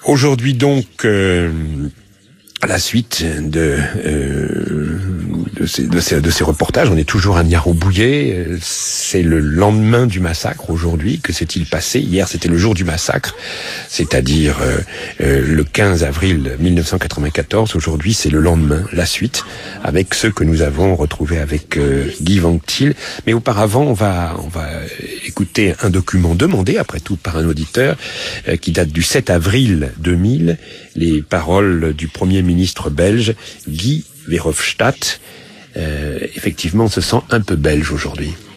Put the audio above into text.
Aujourd'hui donc, à la suite de ces reportages, on est toujours à Niarobouye. C'est le lendemain du massacre aujourd'hui. Que s'est-il passé? Hier, c'était le jour du massacre, c'est-à-dire le 15 avril 1994. Aujourd'hui, c'est le lendemain, la suite, avec ceux que nous avons retrouvés avec Guy Vanctil. Mais auparavant, on va écouter un document demandé, après tout, par un auditeur, qui date du 7 avril 2000, les paroles du Premier ministre belge, Guy Verhofstadt. Effectivement, on se sent un peu belge aujourd'hui.